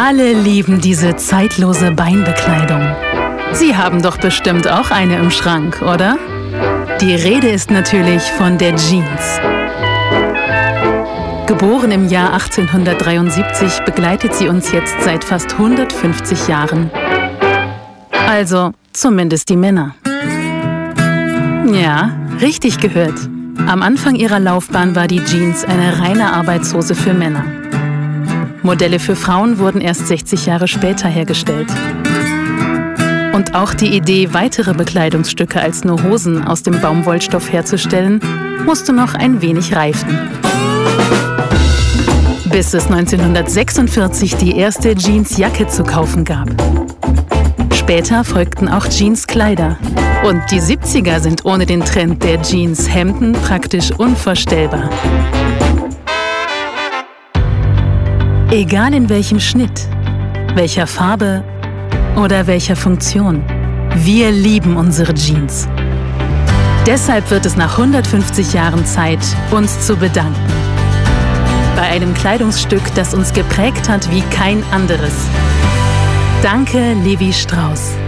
Alle lieben diese zeitlose Beinbekleidung. Sie haben doch bestimmt auch eine im Schrank, oder? Die Rede ist natürlich von der Jeans. Geboren im Jahr 1873, begleitet sie uns jetzt seit fast 150 Jahren. Also zumindest die Männer. Ja, richtig gehört. Am Anfang ihrer Laufbahn war die Jeans eine reine Arbeitshose für Männer. Modelle für Frauen wurden erst 60 Jahre später hergestellt. Und auch die Idee, weitere Bekleidungsstücke als nur Hosen aus dem Baumwollstoff herzustellen, musste noch ein wenig reifen. Bis es 1946 die erste Jeansjacke zu kaufen gab. Später folgten auch Jeanskleider. Und die 70er sind ohne den Trend der Jeanshemden praktisch unvorstellbar. Egal in welchem Schnitt, welcher Farbe oder welcher Funktion, wir lieben unsere Jeans. Deshalb wird es nach 150 Jahren Zeit, uns zu bedanken. Bei einem Kleidungsstück, das uns geprägt hat wie kein anderes. Danke, Levi Strauss.